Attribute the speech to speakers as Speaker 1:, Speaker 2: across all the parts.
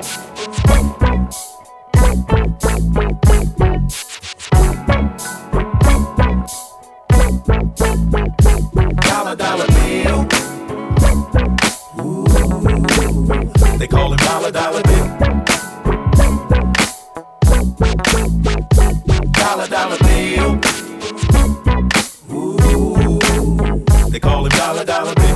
Speaker 1: Dollar, dollar bill. Ooh, they call him dollar, dollar bill. Dollar, dollar bill. Ooh, they call him dollar, dollar bill.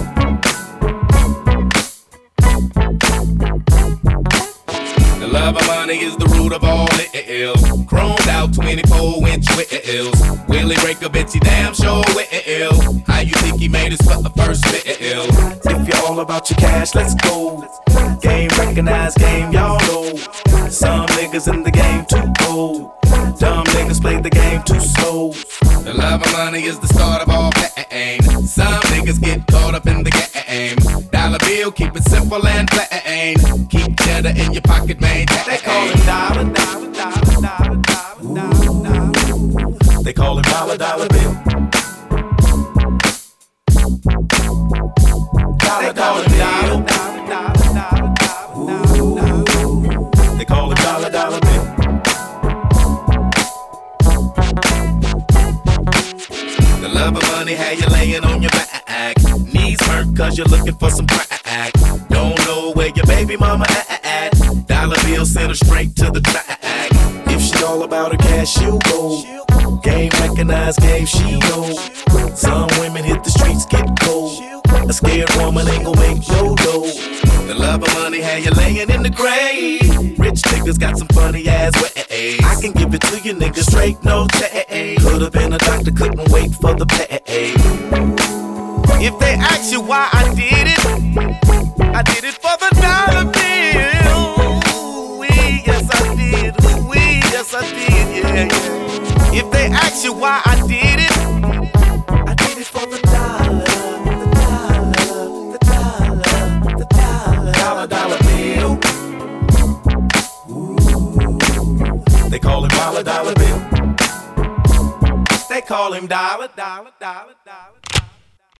Speaker 2: The love of money is the root of all ill. Chromed out 24-inch wheels. Will he break a bitch? He damn sure will. How you think he made his first bill?
Speaker 1: If you're all about your cash, let's go. Game recognized, game y'all know. Some niggas in the game too cold. Dumb niggas play the game too slow.
Speaker 2: The love of money is the start of all pain. Some niggas get caught up in the game. Dollar bill, keep it simple and plain. Keep cheddar in your pocket, man.
Speaker 1: They call him dollar, dollar, dollar, dollar, dollar, dollar. They call him dollar, dollar bill. Dollar, dollar bill. They call him dollar, dollar bill.
Speaker 2: The love of money, how you laying on your back. Knees hurt cause you're looking for some crack. Don't know where your baby mama at. Dollar bill send her straight to the track.
Speaker 1: If she all about her cash, she'll go. Game recognized, game she know. Some women hit the streets, get cold. A scared woman ain't gon' make no dough.
Speaker 2: The love of money, how you laying in the grave. Rich niggas got some funny ass ways.
Speaker 1: I can give it to you niggas straight, no change. Could've been a doctor, couldn't wait for the pay.
Speaker 2: If they ask you why I did it for the dollar bill. Ooh-wee, yes I did. Ooh-wee, yes I did, yeah, yeah. If they ask you why I did it
Speaker 1: for the dollar, the dollar, the dollar, the dollar, dollar, dollar bill. Ooh, they call him dollar, dollar bill. They call him dollar, dollar, dollar, dollar.